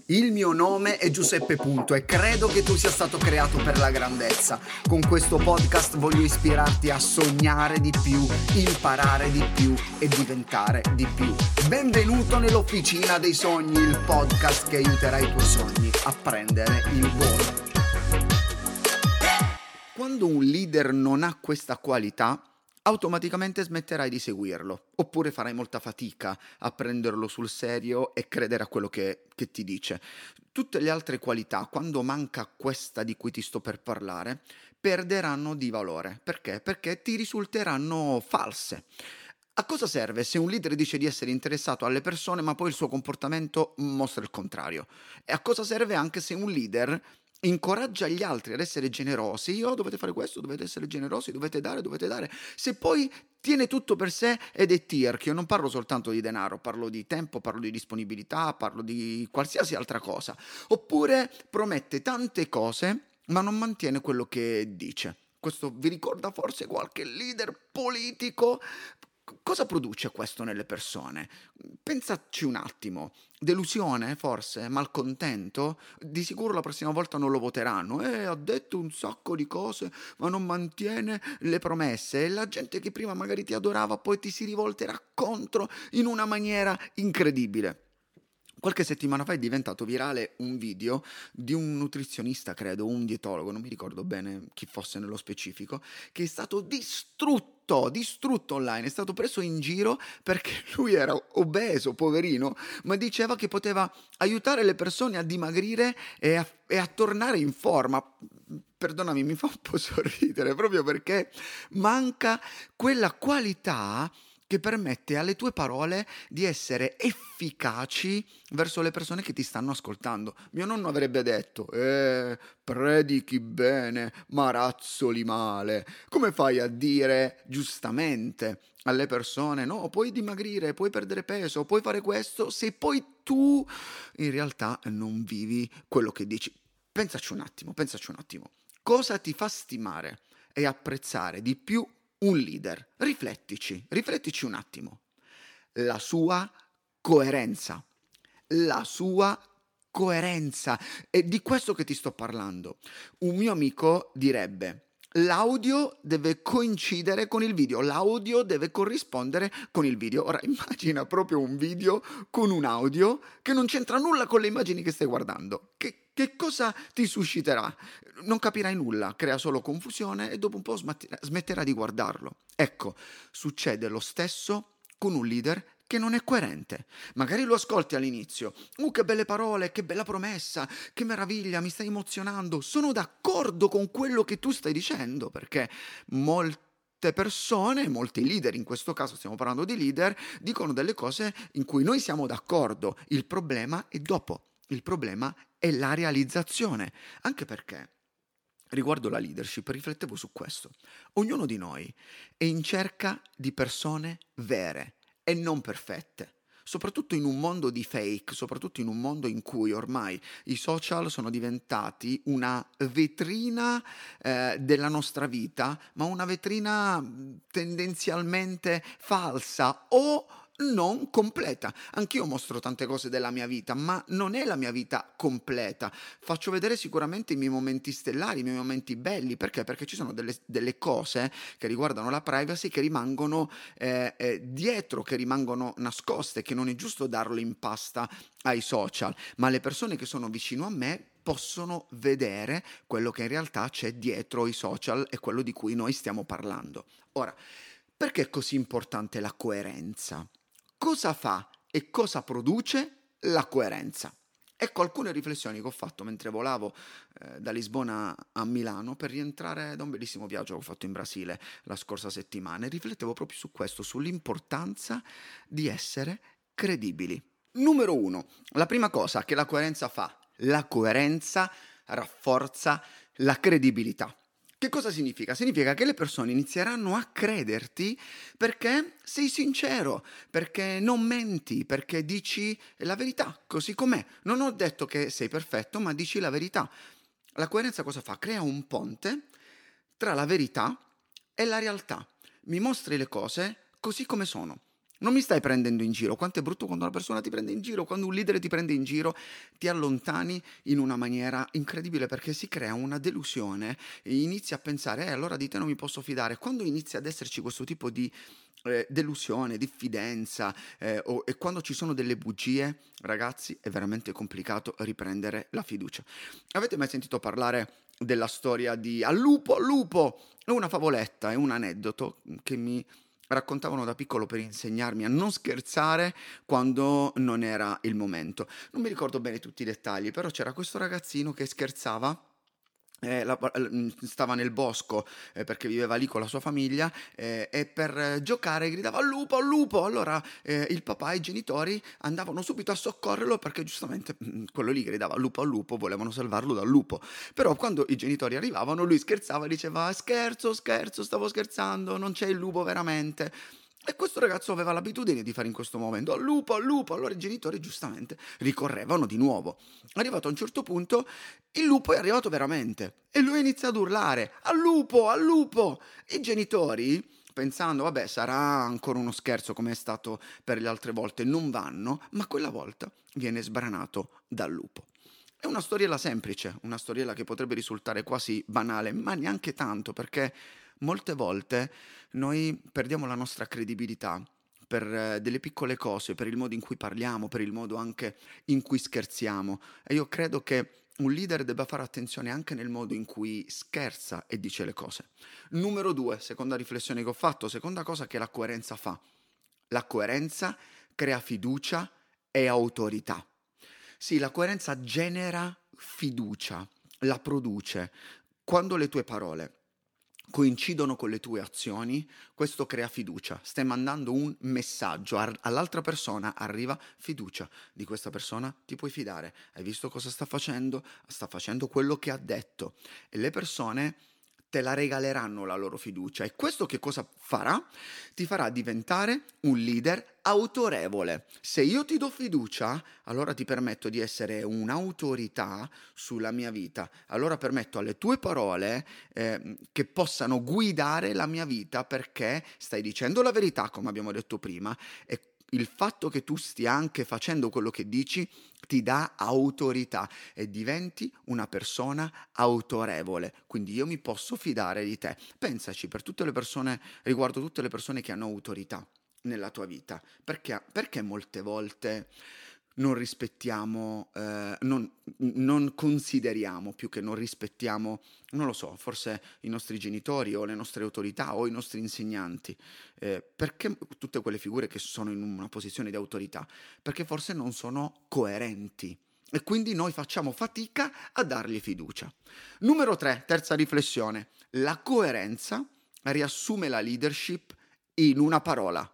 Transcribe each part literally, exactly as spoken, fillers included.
Il mio nome è Giuseppe Punto e credo che tu sia stato creato per la grandezza. Con questo podcast voglio ispirarti a sognare di più, imparare di più e diventare di più. Benvenuto nell'Officina dei Sogni, il podcast che aiuterà i tuoi sogni a prendere il volo. Quando un leader non ha questa qualità, automaticamente smetterai di seguirlo, oppure farai molta fatica a prenderlo sul serio e credere a quello che, che ti dice. Tutte le altre qualità, quando manca questa di cui ti sto per parlare, perderanno di valore. Perché? Perché ti risulteranno false. A cosa serve se un leader dice di essere interessato alle persone, ma poi il suo comportamento mostra il contrario? E a cosa serve anche se un leader incoraggia gli altri ad essere generosi? Oh, dovete fare questo, dovete essere generosi, dovete dare, dovete dare. Se poi tiene tutto per sé ed è tirchio, non parlo soltanto di denaro, parlo di tempo, parlo di disponibilità, parlo di qualsiasi altra cosa. Oppure promette tante cose, ma non mantiene quello che dice. Questo vi ricorda forse qualche leader politico? Cosa produce questo nelle persone? Pensaci un attimo. Delusione, forse? Malcontento? Di sicuro la prossima volta non lo voteranno. Eh, ha detto un sacco di cose, ma non mantiene le promesse. E la gente che prima magari ti adorava poi ti si rivolterà contro in una maniera incredibile. Qualche settimana fa è diventato virale un video di un nutrizionista, credo, un dietologo, non mi ricordo bene chi fosse nello specifico, che è stato distrutto, distrutto online, è stato preso in giro perché lui era obeso, poverino, ma diceva che poteva aiutare le persone a dimagrire e a, e a tornare in forma. Perdonami, mi fa un po' sorridere, proprio perché manca quella qualità che permette alle tue parole di essere efficaci verso le persone che ti stanno ascoltando. Mio nonno avrebbe detto, eh, predichi bene, ma razzoli male. Come fai a dire giustamente alle persone, no, puoi dimagrire, puoi perdere peso, puoi fare questo, se poi tu in realtà non vivi quello che dici? Pensaci un attimo, pensaci un attimo. Cosa ti fa stimare e apprezzare di più un leader? Riflettici, riflettici un attimo. La sua coerenza, la sua coerenza. È di questo che ti sto parlando. Un mio amico direbbe: l'audio deve coincidere con il video, l'audio deve corrispondere con il video. Ora immagina proprio un video con un audio che non c'entra nulla con le immagini che stai guardando. Che, che cosa ti susciterà? Non capirai nulla, crea solo confusione e dopo un po' smetterà di guardarlo. Ecco, succede lo stesso con un leader che non è coerente. Magari lo ascolti all'inizio, uh che belle parole, che bella promessa, che meraviglia, mi stai emozionando, sono d'accordo con quello che tu stai dicendo, perché molte persone, molti leader, in questo caso stiamo parlando di leader, dicono delle cose in cui noi siamo d'accordo. Il problema è dopo, il problema è la realizzazione, anche perché riguardo la leadership riflettevo su questo. Ognuno di noi è in cerca di persone vere e non perfette, soprattutto in un mondo di fake, soprattutto in un mondo in cui ormai i social sono diventati una vetrina eh, della nostra vita, ma una vetrina tendenzialmente falsa o non completa. Anch'io mostro tante cose della mia vita, ma non è la mia vita completa. Faccio vedere sicuramente i miei momenti stellari, i miei momenti belli. Perché? Perché ci sono delle, delle cose che riguardano la privacy che rimangono eh, eh, dietro, che rimangono nascoste, che non è giusto darle in pasta ai social, ma le persone che sono vicino a me possono vedere quello che in realtà c'è dietro i social e quello di cui noi stiamo parlando. Ora, perché è così importante la coerenza? Cosa fa e cosa produce la coerenza? Ecco alcune riflessioni che ho fatto mentre volavo eh, da Lisbona a Milano per rientrare da un bellissimo viaggio che ho fatto in Brasile la scorsa settimana e riflettevo proprio su questo, sull'importanza di essere credibili. Numero uno, la prima cosa che la coerenza fa, la coerenza rafforza la credibilità. Che cosa significa? Significa che le persone inizieranno a crederti perché sei sincero, perché non menti, perché dici la verità, così com'è. Non ho detto che sei perfetto, ma dici la verità. La coerenza cosa fa? Crea un ponte tra la verità e la realtà. Mi mostri le cose così come sono. Non mi stai prendendo in giro. Quanto è brutto quando una persona ti prende in giro, quando un leader ti prende in giro, ti allontani in una maniera incredibile perché si crea una delusione e inizi a pensare, eh, allora di te non mi posso fidare. Quando inizia ad esserci questo tipo di eh, delusione, diffidenza eh, o- e quando ci sono delle bugie, ragazzi, è veramente complicato riprendere la fiducia. Avete mai sentito parlare della storia di Al lupo, al lupo? È una favoletta, è un aneddoto che mi raccontavano da piccolo per insegnarmi a non scherzare quando non era il momento. Non mi ricordo bene tutti i dettagli, però c'era questo ragazzino che scherzava. eh, la- l- mm, stava nel bosco eh, perché viveva lì con la sua famiglia eh, e per eh, giocare gridava al lupo, al lupo. Allora eh, il papà e i genitori andavano subito a soccorrerlo perché giustamente mm, quello lì gridava al lupo, al lupo, volevano salvarlo dal lupo. Però quando i genitori arrivavano lui scherzava e diceva scherzo, scherzo, stavo scherzando, non c'è il lupo veramente. E questo ragazzo aveva l'abitudine di fare in questo momento al lupo, al lupo, allora i genitori giustamente ricorrevano di nuovo. Arrivato a un certo punto, il lupo è arrivato veramente e lui inizia ad urlare al lupo, al lupo. I genitori, pensando, vabbè, sarà ancora uno scherzo come è stato per le altre volte, non vanno, ma quella volta viene sbranato dal lupo. È una storiella semplice, una storiella che potrebbe risultare quasi banale, ma neanche tanto, perché molte volte noi perdiamo la nostra credibilità per eh, delle piccole cose, per il modo in cui parliamo, per il modo anche in cui scherziamo. E io credo che un leader debba fare attenzione anche nel modo in cui scherza e dice le cose. Numero due, seconda riflessione che ho fatto, seconda cosa che la coerenza fa. La coerenza crea fiducia e autorità. Sì, la coerenza genera fiducia, la produce. Quando le tue parole coincidono con le tue azioni, questo crea fiducia. Stai mandando un messaggio ar- all'altra persona, arriva fiducia. Di questa persona ti puoi fidare. Hai visto cosa sta facendo? Sta facendo quello che ha detto. E le persone te la regaleranno la loro fiducia. E questo che cosa farà? Ti farà diventare un leader autorevole. Se io ti do fiducia, allora ti permetto di essere un'autorità sulla mia vita. Allora permetto alle tue parole eh, che possano guidare la mia vita perché stai dicendo la verità, come abbiamo detto prima, e il fatto che tu stia anche facendo quello che dici ti dà autorità e diventi una persona autorevole. Quindi io mi posso fidare di te. Pensaci per tutte le persone, riguardo tutte le persone che hanno autorità nella tua vita, perché, perché molte volte non rispettiamo, eh, non, non consideriamo più che non rispettiamo, non lo so, forse i nostri genitori o le nostre autorità o i nostri insegnanti. Eh, perché tutte quelle figure che sono in una posizione di autorità? Perché forse non sono coerenti. E quindi noi facciamo fatica a dargli fiducia. Numero tre, terza riflessione. La coerenza riassume la leadership in una parola.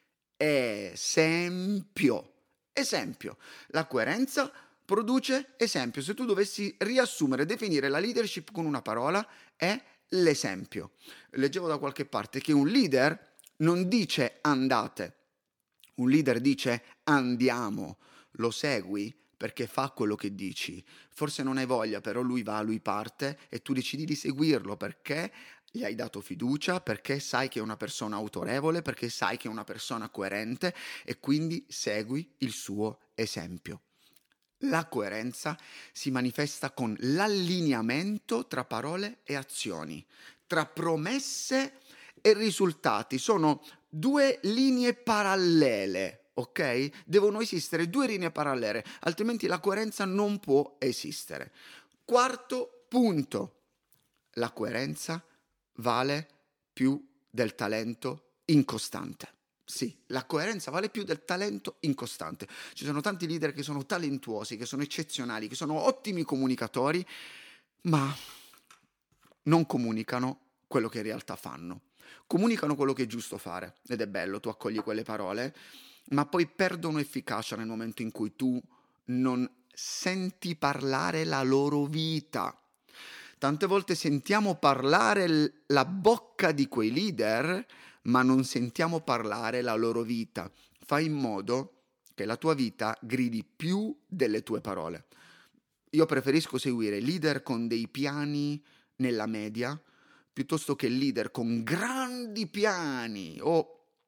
Esempio. Esempio. La coerenza produce esempio. Se tu dovessi riassumere, definire la leadership con una parola, è l'esempio. Leggevo da qualche parte che un leader non dice andate, un leader dice andiamo, lo segui perché fa quello che dici. Forse non hai voglia, però lui va, lui parte e tu decidi di seguirlo perché gli hai dato fiducia, perché sai che è una persona autorevole, perché sai che è una persona coerente e quindi segui il suo esempio. La coerenza si manifesta con l'allineamento tra parole e azioni, tra promesse e risultati. Sono due linee parallele, ok? Devono esistere due linee parallele, altrimenti la coerenza non può esistere. Quarto punto. La coerenza vale più del talento incostante. Sì, la coerenza vale più del talento incostante. Ci sono tanti leader che sono talentuosi, che sono eccezionali, che sono ottimi comunicatori, ma non comunicano quello che in realtà fanno. Comunicano quello che è giusto fare, ed è bello, tu accogli quelle parole, ma poi perdono efficacia nel momento in cui tu non senti parlare la loro vita. Tante volte sentiamo parlare l- la bocca di quei leader, ma non sentiamo parlare la loro vita. Fai in modo che la tua vita gridi più delle tue parole. Io preferisco seguire leader con dei piani nella media piuttosto che leader con grandi piani o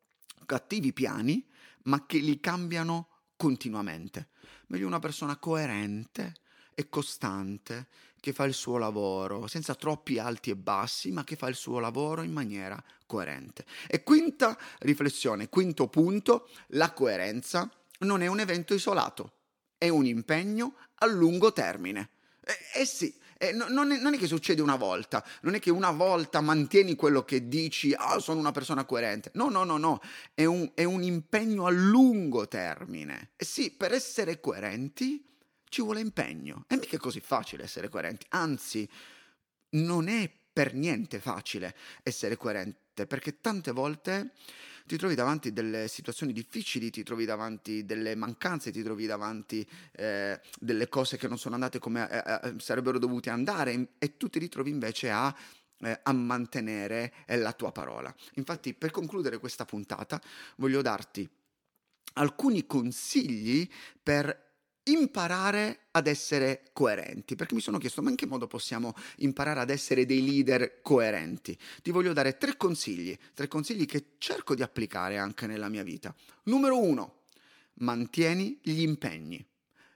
cattivi piani, ma che li cambiano continuamente. Meglio una persona coerente e costante, che fa il suo lavoro senza troppi alti e bassi, ma che fa il suo lavoro in maniera coerente. E quinta riflessione, quinto punto, la coerenza non è un evento isolato, è un impegno a lungo termine. Eh, eh sì, eh, no- non, è, non è che succede una volta, non è che una volta mantieni quello che dici, ah, sono una persona coerente. No, no, no, no, è un, è un impegno a lungo termine. E sì, per essere coerenti ci vuole impegno. E mica è così facile essere coerenti, anzi, non è per niente facile essere coerente, perché tante volte ti trovi davanti delle situazioni difficili, ti trovi davanti delle mancanze, ti trovi davanti eh, delle cose che non sono andate come eh, eh, sarebbero dovute andare, e tu ti ritrovi invece a, eh, a mantenere eh, la tua parola. Infatti, per concludere questa puntata, voglio darti alcuni consigli per imparare ad essere coerenti, perché mi sono chiesto, ma in che modo possiamo imparare ad essere dei leader coerenti? Ti voglio dare tre consigli, tre consigli che cerco di applicare anche nella mia vita. Numero uno, mantieni gli impegni.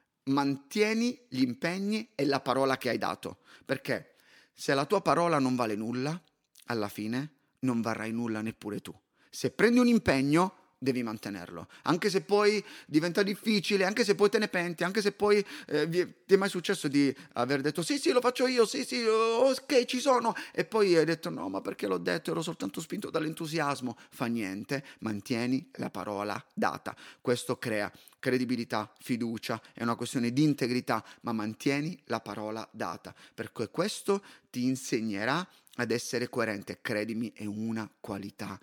Mantieni gli impegni e la parola che hai dato, perché se la tua parola non vale nulla, alla fine non varrai nulla neppure tu. Se prendi un impegno, devi mantenerlo, anche se poi diventa difficile, anche se poi te ne penti, anche se poi eh, vi, è, ti è mai successo di aver detto sì sì lo faccio io, sì sì oh, ok ci sono, e poi hai detto no ma perché l'ho detto, ero soltanto spinto dall'entusiasmo. Fa niente, mantieni la parola data, questo crea credibilità, fiducia, è una questione di integrità, ma mantieni la parola data, perché questo ti insegnerà ad essere coerente. Credimi, è una qualità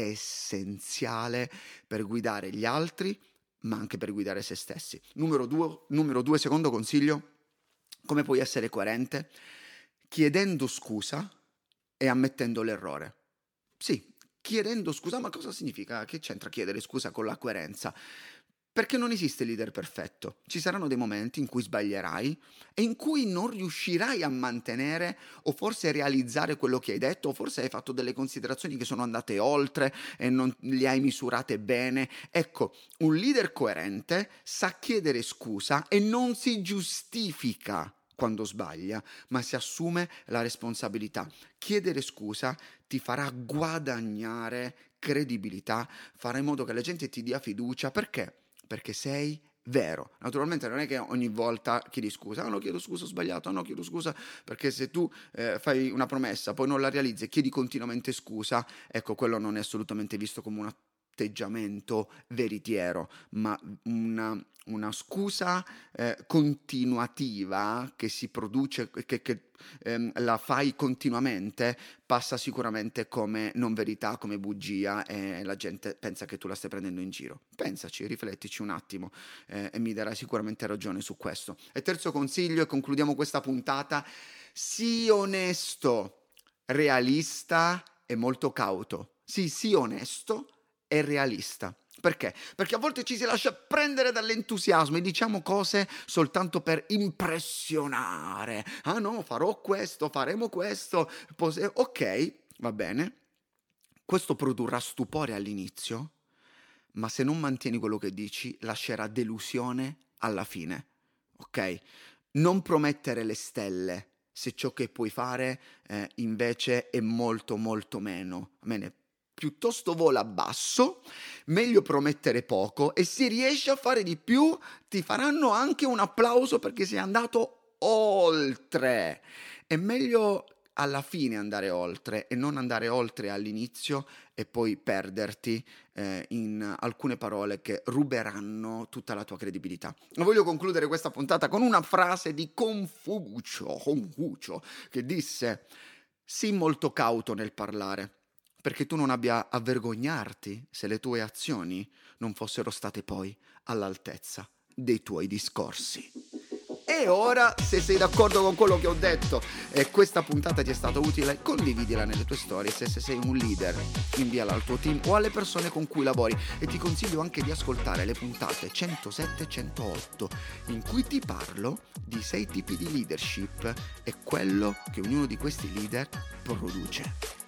essenziale per guidare gli altri, ma anche per guidare se stessi. Numero due, numero due, secondo consiglio, come puoi essere coerente? Chiedendo scusa e ammettendo l'errore. Sì, chiedendo scusa, ma cosa significa? Che c'entra chiedere scusa con la coerenza? Perché non esiste leader perfetto. Ci saranno dei momenti in cui sbaglierai e in cui non riuscirai a mantenere o forse realizzare quello che hai detto, o forse hai fatto delle considerazioni che sono andate oltre e non le hai misurate bene. Ecco, un leader coerente sa chiedere scusa e non si giustifica quando sbaglia, ma si assume la responsabilità. Chiedere scusa ti farà guadagnare credibilità, farà in modo che la gente ti dia fiducia. Perché? Perché sei vero. Naturalmente non è che ogni volta chiedi scusa, ah no chiedo scusa ho sbagliato, ah no chiedo scusa, perché se tu eh, fai una promessa, poi non la realizzi e chiedi continuamente scusa, ecco, quello non è assolutamente visto come un atteggiamento veritiero, ma una, una scusa eh, continuativa che si produce, che, che ehm, la fai continuamente, passa sicuramente come non verità, come bugia, e la gente pensa che tu la stai prendendo in giro. Pensaci, riflettici un attimo eh, e mi darai sicuramente ragione su questo. E terzo consiglio, e concludiamo questa puntata, sii onesto, realista e molto cauto. Sì, sii onesto e realista. Perché? Perché a volte ci si lascia prendere dall'entusiasmo e diciamo cose soltanto per impressionare. Ah no, farò questo, faremo questo. Pos- ok, va bene. Questo produrrà stupore all'inizio, ma se non mantieni quello che dici, lascerà delusione alla fine. Ok? Non promettere le stelle se ciò che puoi fare eh, invece è molto molto meno. Bene, piuttosto vola basso, meglio promettere poco, e se riesci a fare di più ti faranno anche un applauso perché sei andato oltre. È meglio alla fine andare oltre e non andare oltre all'inizio e poi perderti eh, in alcune parole che ruberanno tutta la tua credibilità. Ma voglio concludere questa puntata con una frase di Confucio, Confucio, che disse: sii molto cauto nel parlare, perché tu non abbia a vergognarti se le tue azioni non fossero state poi all'altezza dei tuoi discorsi. E ora, se sei d'accordo con quello che ho detto e questa puntata ti è stata utile, condividila nelle tue stories, e se sei un leader, inviala al tuo team o alle persone con cui lavori. E ti consiglio anche di ascoltare le puntate centosette e centootto, in cui ti parlo di sei tipi di leadership e quello che ognuno di questi leader produce.